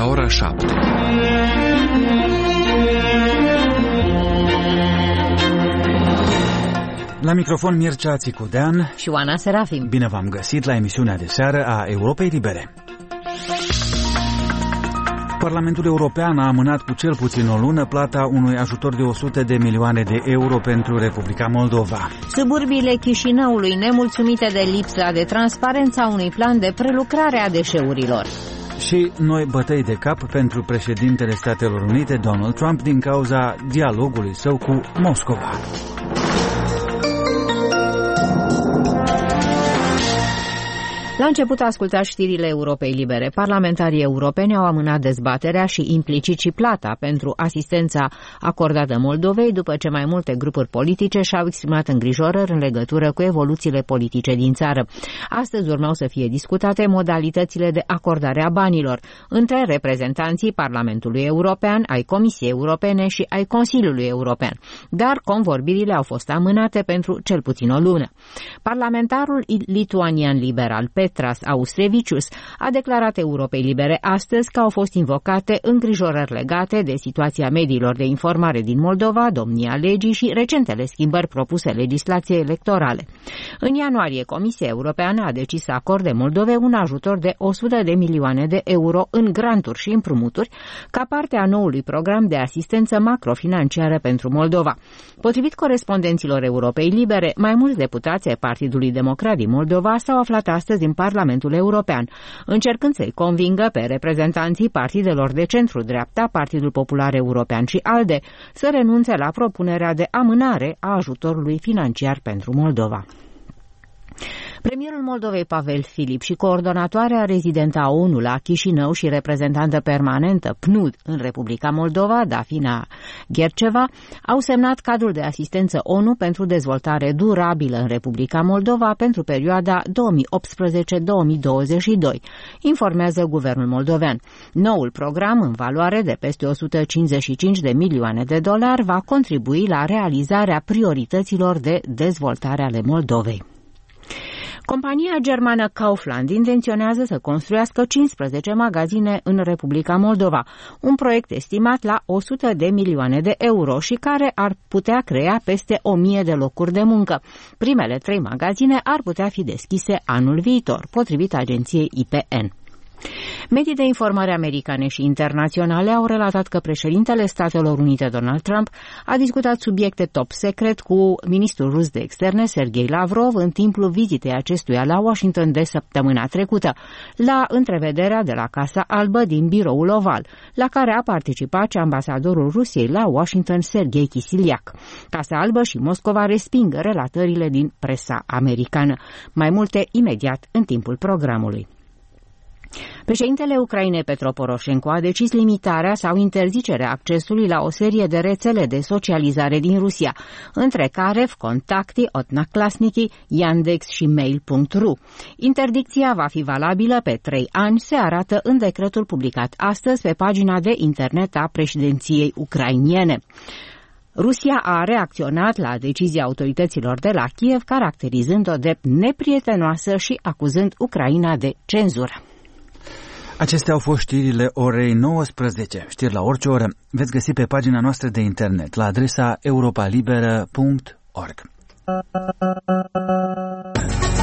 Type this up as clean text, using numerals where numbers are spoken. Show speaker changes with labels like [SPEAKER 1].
[SPEAKER 1] la ora 7.
[SPEAKER 2] La microfon Mircea Țicudean
[SPEAKER 3] și Oana Serafim.
[SPEAKER 2] Bine v-am găsit la emisiunea de seară a Europei Libere. Parlamentul European a amânat cu cel puțin o lună plata unui ajutor de 100 de milioane de euro pentru Republica Moldova.
[SPEAKER 3] Suburbiile Chișinăului nemulțumite de lipsa de transparență a unui plan de prelucrare a deșeurilor.
[SPEAKER 2] Și noi bătăi de cap pentru președintele Statelor Unite, Donald Trump, din cauza dialogului său cu Moscova.
[SPEAKER 3] La început ascultați știrile Europei Libere. Parlamentarii europeni au amânat dezbaterea și implicit și plata pentru asistența acordată Moldovei după ce mai multe grupuri politice și-au exprimat îngrijorări în legătură cu evoluțiile politice din țară. Astăzi urmau să fie discutate modalitățile de acordare a banilor între reprezentanții Parlamentului European, ai Comisiei Europene și ai Consiliului European, dar convorbirile au fost amânate pentru cel puțin o lună. Parlamentarul lituanian liberal Petras Austrevicius a declarat Europei Libere astăzi că au fost invocate îngrijorări legate de situația mediilor de informare din Moldova, domnia legii și recentele schimbări propuse legislației electorale. În ianuarie, Comisia Europeană a decis să acorde Moldovei un ajutor de 100 de milioane de euro în granturi și împrumuturi ca parte a noului program de asistență macrofinanciară pentru Moldova. Potrivit corespondenților Europei Libere, mai mulți deputați ai Partidului Democrat din Moldova s-au aflat astăzi în Parlamentul European, încercând să-i convingă pe reprezentanții partidelor de centru-dreapta, Partidul Popular European și ALDE, să renunțe la propunerea de amânare a ajutorului financiar pentru Moldova. Premierul Moldovei Pavel Filip și coordonatoarea rezidentă a ONU la Chișinău și reprezentantă permanentă PNUD în Republica Moldova, Dafina Gherceva, au semnat cadrul de asistență ONU pentru dezvoltare durabilă în Republica Moldova pentru perioada 2018-2022, informează guvernul moldovean. Noul program, în valoare de peste 155 de milioane de dolari, va contribui la realizarea priorităților de dezvoltare ale Moldovei. Compania germană Kaufland intenționează să construiască 15 magazine în Republica Moldova, un proiect estimat la 100 de milioane de euro și care ar putea crea peste 1000 de locuri de muncă. Primele 3 magazine ar putea fi deschise anul viitor, potrivit agenției IPN. Medii de informare americane și internaționale au relatat că președintele Statelor Unite Donald Trump a discutat subiecte top secret cu ministrul rus de externe Sergei Lavrov în timpul vizitei acestuia la Washington de săptămâna trecută, la întrevederea de la Casa Albă din Biroul Oval, la care a participat și ambasadorul Rusiei la Washington Sergei Kisiliak. Casa Albă și Moscova resping relatările din presa americană. Mai multe imediat în timpul programului. Președintele Ucrainei Petro Poroșenko a decis limitarea sau interzicerea accesului la o serie de rețele de socializare din Rusia, între care Vkontakte, Odnoklassniki, Yandex și Mail.ru. Interdicția va fi valabilă pe 3 ani, se arată în decretul publicat astăzi pe pagina de internet a președinției ucrainiene. Rusia a reacționat la decizia autorităților de la Kiev, caracterizând-o drept neprietenoasă și acuzând Ucraina de cenzură.
[SPEAKER 2] Acestea au fost știrile orei 19. Știri la orice oră veți găsi pe pagina noastră de internet la adresa europalibera.org.